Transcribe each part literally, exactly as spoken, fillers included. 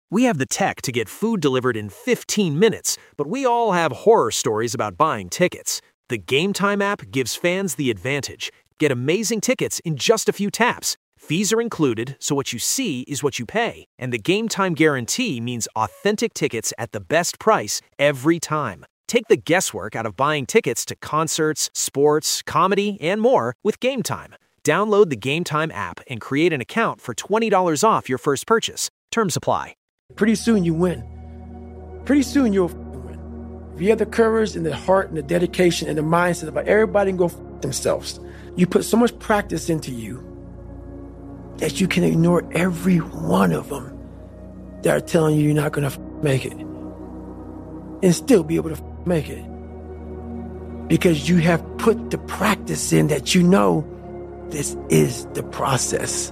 We have the tech to get food delivered in fifteen minutes, but we all have horror stories about buying tickets. The Game Time app gives fans the advantage. Get amazing tickets in just a few taps. Fees are included, so what you see is what you pay. And the Game Time guarantee means authentic tickets at the best price every time. Take the guesswork out of buying tickets to concerts, sports, comedy, and more with Game Time. Download the Game Time app and create an account for twenty dollars off your first purchase. Terms apply. Pretty soon you win. Pretty soon you'll win. If you have the courage and the heart and the dedication and the mindset about everybody can go f- themselves, you put so much practice into you that you can ignore every one of them that are telling you you're not going to f- make it and still be able to f- make it. Because you have put the practice in that you know this is the process.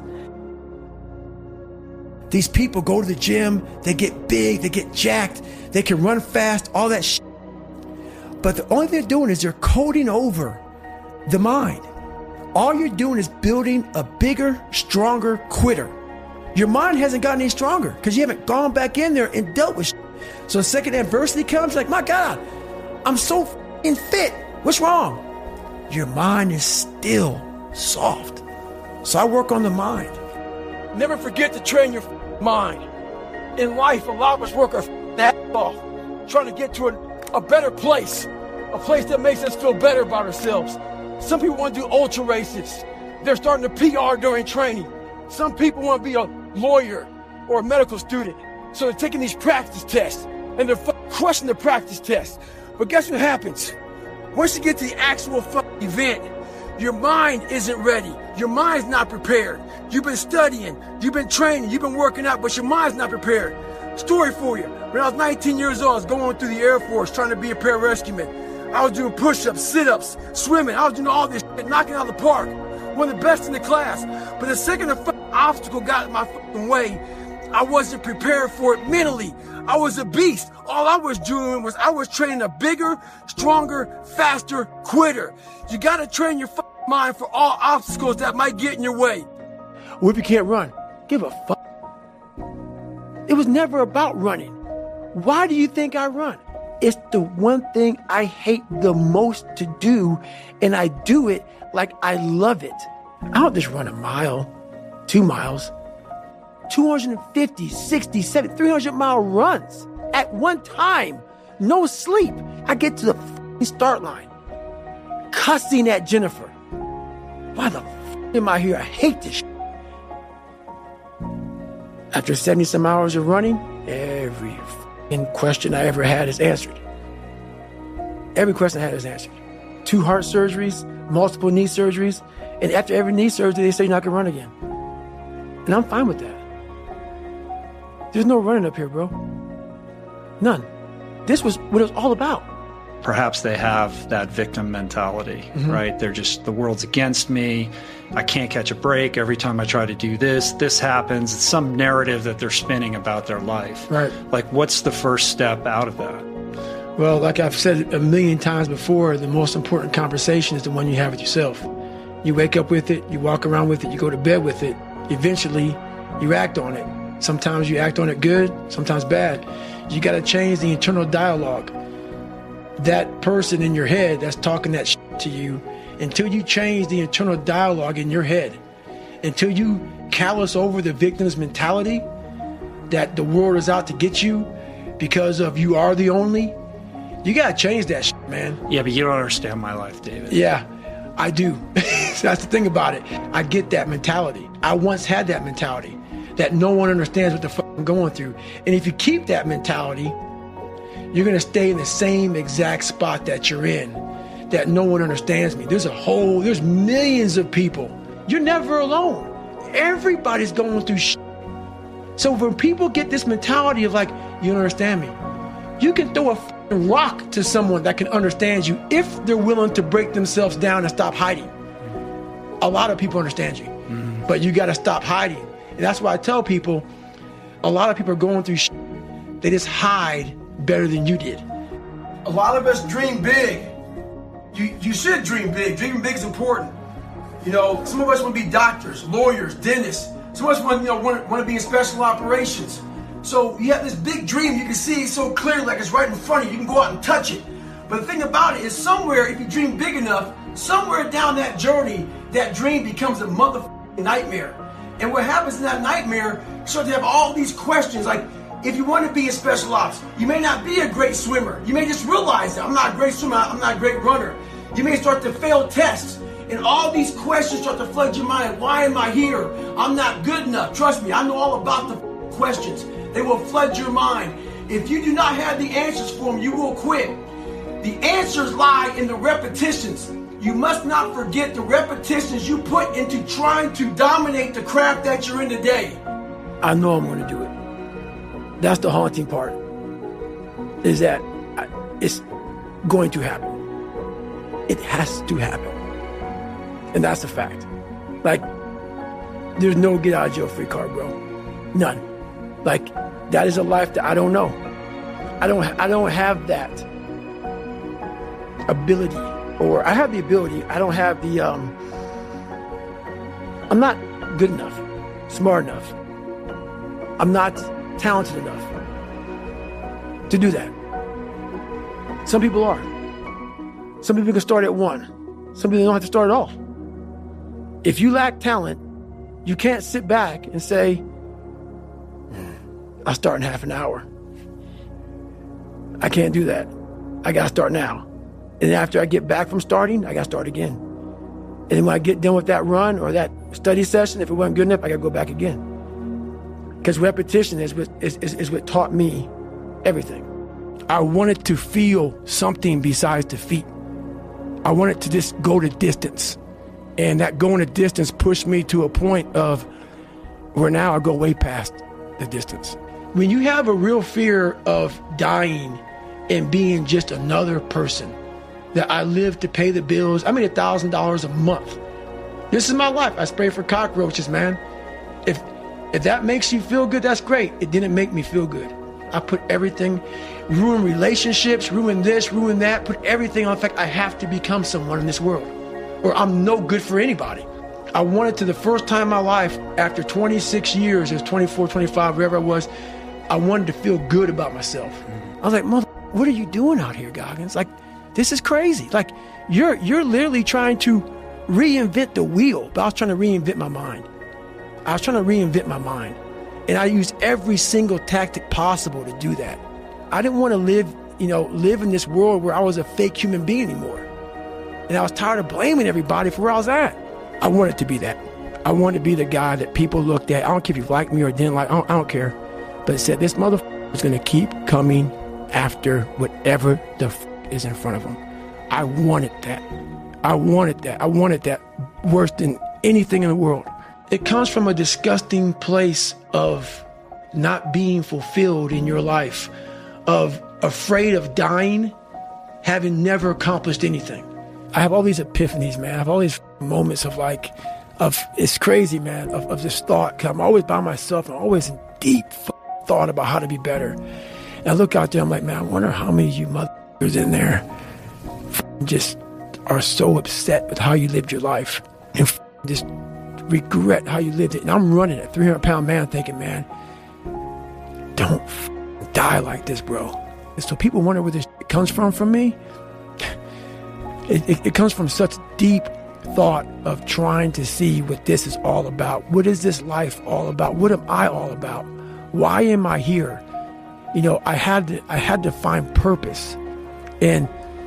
These people go to the gym, they get big, they get jacked, they can run fast, all that shit. But the only thing they're doing is they're coding over the mind. All you're doing is building a bigger, stronger quitter. Your mind hasn't gotten any stronger because you haven't gone back in there and dealt with shit. So the second adversity comes, like, my God, I'm so f***ing fit. What's wrong? Your mind is still soft. So I work on the mind. Never forget to train your f- mind. In life, a lot of us work our f- ass off, trying to get to a, a better place, a place that makes us feel better about ourselves. Some people want to do ultra races. They're starting to P R during training. Some people want to be a lawyer or a medical student. So they're taking these practice tests and they're f- crushing the practice tests. But guess what happens? Once you get to the actual f- event, your mind isn't ready. Your mind's not prepared. You've been studying, you've been training, you've been working out, but your mind's not prepared. Story for you. When I was nineteen years old, I was going through the Air Force trying to be a pararescueman. I was doing push-ups, sit-ups, swimming. I was doing all this shit, knocking out of the park. One of the best in the class. But the second the f- obstacle got in my f- way, I wasn't prepared for it mentally. I was a beast. All I was doing was I was training a bigger, stronger, faster quitter. You gotta train your f- mind for all obstacles that might get in your way. What if you can't run? Give a fuck. It was never about running. Why do you think I run? It's the one thing I hate the most to do, and I do it like I love it. I don't just run a mile, two miles, two hundred fifty, sixty, seventy, three hundred mile runs at one time. No sleep. I get to the f- start line, cussing at Jennifer. Why the f- am I here? I hate this shit. After seventy some hours of running, every f***ing question I ever had is answered. Every question I had is answered. Two heart surgeries, multiple knee surgeries, and after every knee surgery, they say you're not gonna run again. And I'm fine with that. There's no running up here, bro. None. This was what it was all about. Perhaps they have that victim mentality, mm-hmm. right? They're just, the world's against me. I can't catch a break. Every time I try to do this, this happens. It's some narrative that they're spinning about their life. Right. Like, what's the first step out of that? Well, like I've said a million times before, the most important conversation is the one you have with yourself. You wake up with it, you walk around with it, you go to bed with it. Eventually, you act on it. Sometimes you act on it good, sometimes bad. You got to change the internal dialogue. That person in your head that's talking that shit to you, until you change the internal dialogue in your head, until you callous over the victim's mentality that the world is out to get you because of you are the only, you got to change that shit, man. Yeah, but you don't understand my life, David. Yeah, I do. So that's the thing about it. I get that mentality. I once had that mentality that no one understands what the fuck I'm going through. And if you keep that mentality, you're going to stay in the same exact spot that you're in, that no one understands me. There's a whole, there's millions of people. You're never alone. Everybody's going through shit. So when people get this mentality of like, you don't understand me, you can throw a fucking rock to someone that can understand you if they're willing to break themselves down and stop hiding. A lot of people understand you, mm-hmm. but you got to stop hiding. And that's why I tell people, a lot of people are going through shit. They just hide better than you did. A lot of us dream big. You you should dream big. Dreaming big is important. You know, some of us want to be doctors, lawyers, dentists. Some of us want, you know, want, want to be in special operations. So you have this big dream, you can see it so clearly, like it's right in front of you, you can go out and touch it. But the thing about it is somewhere, if you dream big enough, somewhere down that journey, that dream becomes a motherfucking nightmare. And what happens in that nightmare, you start to have all these questions, like if you want to be in special ops, you may not be a great swimmer. You may just realize that I'm not a great swimmer, I'm not a great runner. You may start to fail tests. And all these questions start to flood your mind. Why am I here? I'm not good enough. Trust me, I know all about the questions. They will flood your mind. If you do not have the answers for them, you will quit. The answers lie in the repetitions. You must not forget the repetitions you put into trying to dominate the craft that you're in today. I know I'm going to do it. That's the haunting part, is that it's going to happen. It has to happen. And that's a fact. Like, there's no get out of jail free card, bro. None. Like, that is a life that I don't know. I don't I don't have that ability. Or I have the ability, I don't have the um I'm not good enough, smart enough. I'm not talented enough to do that. Some people are. Some people can start at one. Some people don't have to start at all. If you lack talent, you can't sit back and say, I'll start in half an hour. I can't do that. I got to start now. And then after I get back from starting, I got to start again. And then when I get done with that run or that study session, if it wasn't good enough, I got to go back again. Because repetition is what, is, is, is what taught me everything. I wanted to feel something besides defeat. I wanted to just go the distance. And that going the distance pushed me to a point of where now I go way past the distance. When you have a real fear of dying and being just another person, that I live to pay the bills, I made a thousand dollars a month. This is my life. I spray for cockroaches, man. If if that makes you feel good, that's great. It didn't make me feel good. I put everything, ruin relationships, ruin this, ruin that, put everything on. In fact, I have to become someone in this world, or I'm no good for anybody. I wanted to, the first time in my life, after twenty-six years, it was twenty-four, twenty-five, wherever I was, I wanted to feel good about myself. I was like, mother, what are you doing out here, Goggins? Like, this is crazy. Like, you're you're literally trying to reinvent the wheel, but I was trying to reinvent my mind. I was trying to reinvent my mind. And I used every single tactic possible to do that. I didn't want to live, you know, live in this world where I was a fake human being anymore. And I was tired of blaming everybody for where I was at. I wanted to be that. I wanted to be the guy that people looked at. I don't care if you liked me or didn't like, I don't, I don't care. But it said, this motherfucker is going to keep coming after whatever the f is in front of him. I wanted that. I wanted that. I wanted that worse than anything in the world. It comes from a disgusting place of not being fulfilled in your life, of afraid of dying, having never accomplished anything. I have all these epiphanies, man. I have all these moments of like, of it's crazy, man, of, of this thought. Cause I'm always by myself. I'm always in deep thought about how to be better. And I look out there, I'm like, man, I wonder how many of you motherfuckers in there just are so upset with how you lived your life and just regret how you lived it. And I'm running a three hundred pound man thinking, man, don't die like this, bro. And so people wonder where this comes from from me. It, it, it comes from such deep thought of trying to see what this is all about. What is this life all about? What am I all about? Why am I here? You know, I had to, I had to find purpose. And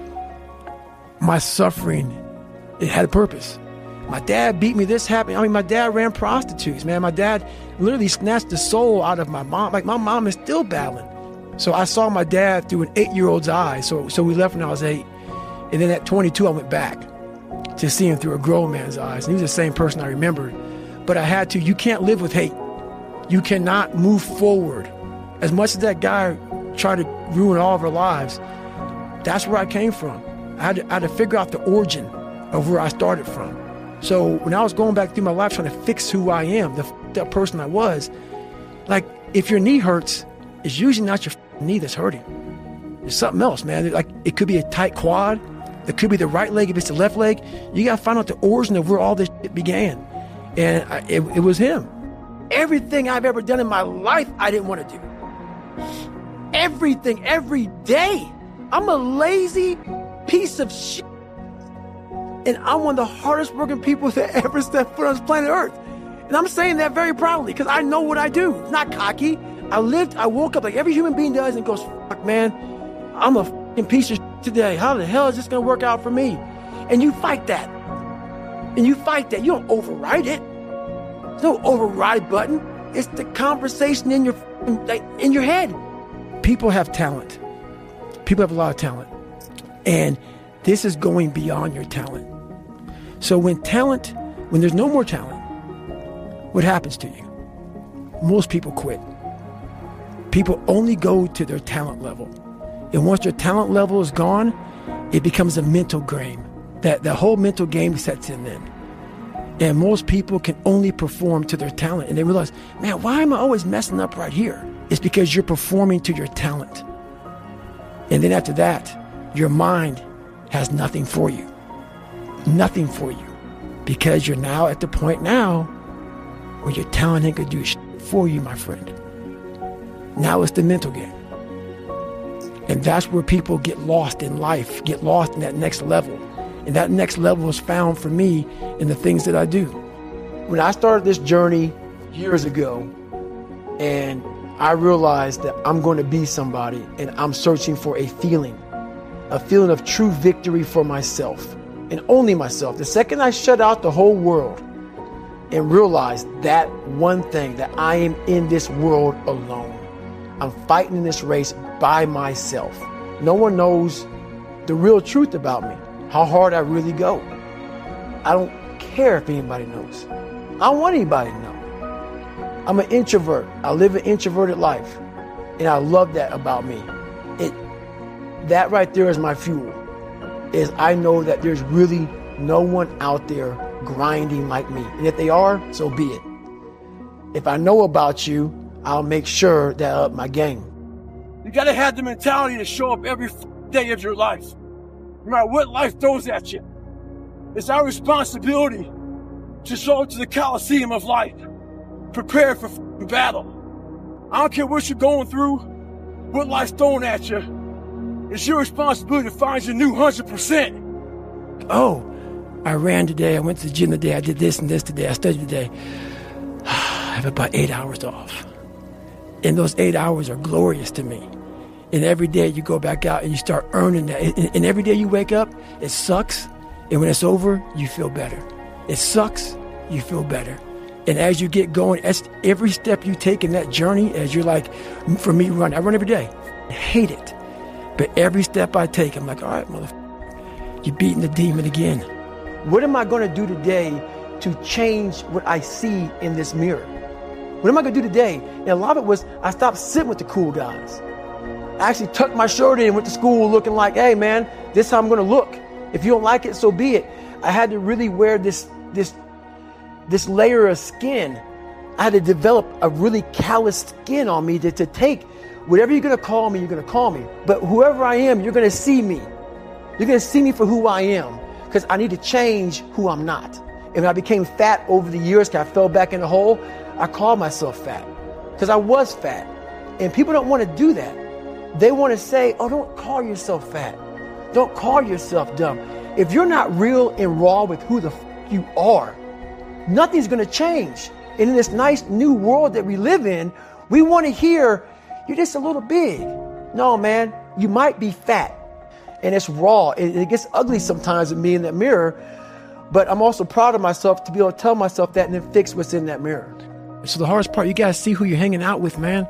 my suffering, it had a purpose. My dad beat me, this happened. I mean, my dad ran prostitutes, man. My dad literally snatched the soul out of my mom. Like, my mom is still battling. So I saw my dad through an eight-year-old's eyes. So, so we left when I was eight. And then at twenty-two, I went back to see him through a grown man's eyes. And he was the same person I remembered. But I had to, you can't live with hate. You cannot move forward. As much as that guy tried to ruin all of our lives, that's where I came from. I had to, I had to figure out the origin of where I started from. So when I was going back through my life trying to fix who I am, the f***ed up person I was, like, if your knee hurts, it's usually not your knee that's hurting. It's something else, man. Like, it could be a tight quad. It could be the right leg if it's the left leg. You got to find out the origin of where all this shit began. And I, it, it was him. Everything I've ever done in my life, I didn't want to do. everything every day. I'm a lazy piece of shit. And I'm one of the hardest working people that ever stepped foot on this planet Earth. And I'm saying that very proudly because I know what I do. It's not cocky. I lived, I woke up like every human being does and goes, fuck, man, I'm a fucking piece of shit today. How the hell is this going to work out for me? And you fight that. And you fight that. You don't override it. There's no override button. It's the conversation in your, like, in your head. People have talent. People have a lot of talent. And this is going beyond your talent. So when talent, when there's no more talent, what happens to you? Most people quit. People only go to their talent level. And once their talent level is gone, it becomes a mental game. That the whole mental game sets in then. And most people can only perform to their talent. And they realize, man, why am I always messing up right here? It's because you're performing to your talent. And then after that, your mind has nothing for you. Nothing for you. Because you're now at the point now where your talent ain't gonna do shit for you, my friend. Now it's the mental game. And that's where people get lost in life, get lost in that next level. And that next level is found for me in the things that I do. When I started this journey years ago, and I realized that I'm going to be somebody, and I'm searching for a feeling, a feeling of true victory for myself, and only myself. The second I shut out the whole world and realized that one thing, that I am in this world alone. I'm fighting in this race by myself. No one knows the real truth about me, how hard I really go. I don't care if anybody knows. I don't want anybody to know. I'm an introvert. I live an introverted life. And I love that about me. It, that right there is my fuel. Is I know that there's really no one out there grinding like me. And if they are, so be it. If I know about you, I'll make sure that I up my game. You gotta have the mentality to show up every day of your life. No matter what life throws at you. It's our responsibility to show up to the Coliseum of life. Prepare for battle. I don't care what you're going through, what life's throwing at you. It's your responsibility to find your new one hundred percent. Oh, I ran today. I went to the gym today. I did this and this today. I studied today. I have about eight hours off. And those eight hours are glorious to me. And every day you go back out and you start earning that. And, and every day you wake up, it sucks. And when it's over, you feel better. It sucks, you feel better. And as you get going, as every step you take in that journey, as you're like, for me, run. I run every day. I hate it. But every step I take, I'm like, all right, motherfucker, you're beating the demon again. What am I going to do today to change what I see in this mirror? What am I going to do today? And a lot of it was I stopped sitting with the cool guys. I actually tucked my shirt in and went to school looking like, hey, man, this is how I'm going to look. If you don't like it, so be it. I had to really wear this, this, this layer of skin. I had to develop a really callous skin on me to, to take whatever you're going to call me, you're going to call me. But whoever I am, you're going to see me. You're going to see me for who I am because I need to change who I'm not. And when I became fat over the years, because I fell back in the hole, I called myself fat because I was fat. And people don't want to do that. They want to say, oh, don't call yourself fat. Don't call yourself dumb. If you're not real and raw with who the f- you are, nothing's going to change. And in this nice new world that we live in, we want to hear, you're just a little big. No, man, you might be fat. And it's raw. It, it gets ugly sometimes with me in that mirror. But I'm also proud of myself to be able to tell myself that and then fix what's in that mirror. So the hardest part, you got to see who you're hanging out with, man.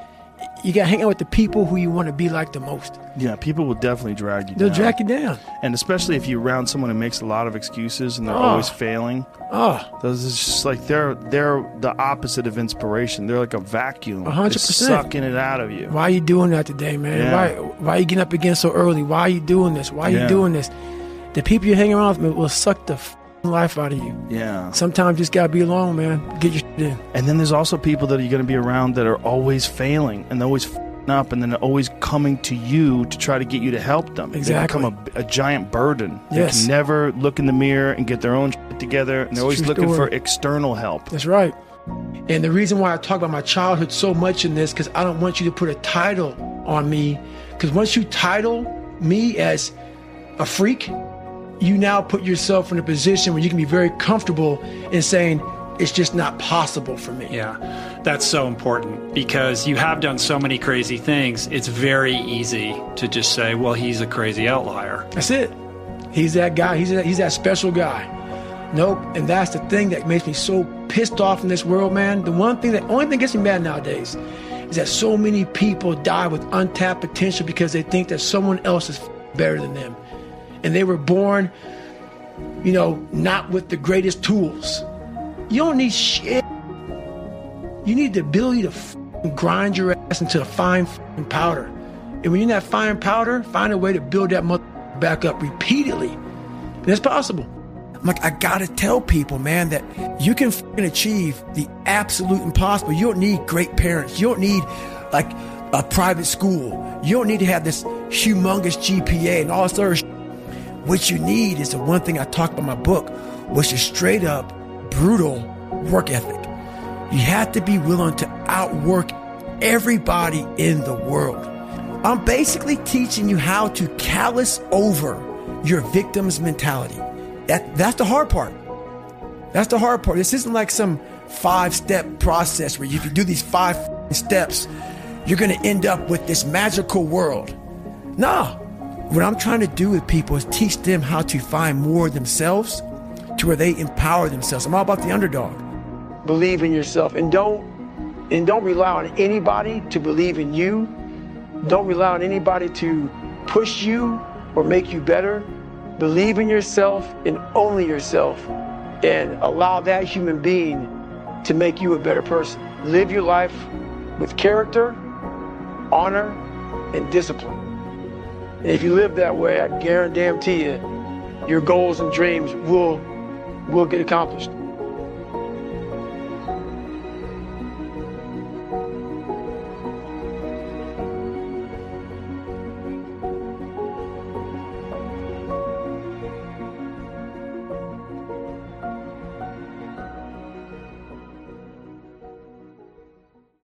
You got to hang out with the people who you want to be like the most. Yeah, people will definitely drag you They'll down. They'll drag you down. And especially if you're around someone who makes a lot of excuses and they're oh. always failing. Oh. Those is just like they're they're the opposite of inspiration. They're like a vacuum. one hundred percent. It's sucking it out of you. Why are you doing that today, man? Yeah. Why why are you getting up again so early? Why are you doing this? Why are yeah. you doing this? The people you hang around with will suck the f- life out of you. Yeah. Sometimes you just got to be alone, man. Get your shit in. And then there's also people that you're going to be around that are always failing and they're always f- up and then they're always coming to you to try to get you to help them. Exactly. They become a, a giant burden. Yes. They can never look in the mirror and get their own shit together. And they're always looking story. for external help. That's right. And the reason why I talk about my childhood so much in this, because I don't want you to put a title on me. Because once you title me as a freak, you now put yourself in a position where you can be very comfortable in saying, it's just not possible for me. Yeah, that's so important, because you have done so many crazy things. It's very easy to just say, well, he's a crazy outlier. That's it. He's that guy. He's that, he's that special guy. Nope. And that's the thing that makes me so pissed off in this world, man. The one thing that, only thing gets me mad nowadays is that so many people die with untapped potential because they think that someone else is better than them. And they were born, you know, not with the greatest tools. You don't need shit. You need the ability to f***ing grind your ass into a fine f***ing powder. And when you're in that fine powder, find a way to build that mother back up repeatedly. And it's possible. I'm like, I gotta tell people, man, that you can f***ing achieve the absolute impossible. You don't need great parents. You don't need like a private school. You don't need to have this humongous G P A and all this other shit. What you need is the one thing I talk about in my book, which is straight up brutal work ethic. You have to be willing to outwork everybody in the world. I'm basically teaching you how to callous over your victim's mentality. That, that's the hard part. That's the hard part. This isn't like some five-step process where if you do these five steps, you're going to end up with this magical world. Nah. What I'm trying to do with people is teach them how to find more of themselves to where they empower themselves. I'm all about the underdog. Believe in yourself, and don't and don't rely on anybody to believe in you. Don't rely on anybody to push you or make you better. Believe in yourself and only yourself, and allow that human being to make you a better person. Live your life with character, honor, and discipline. And if you live that way, I guarantee you, your goals and dreams will will get accomplished.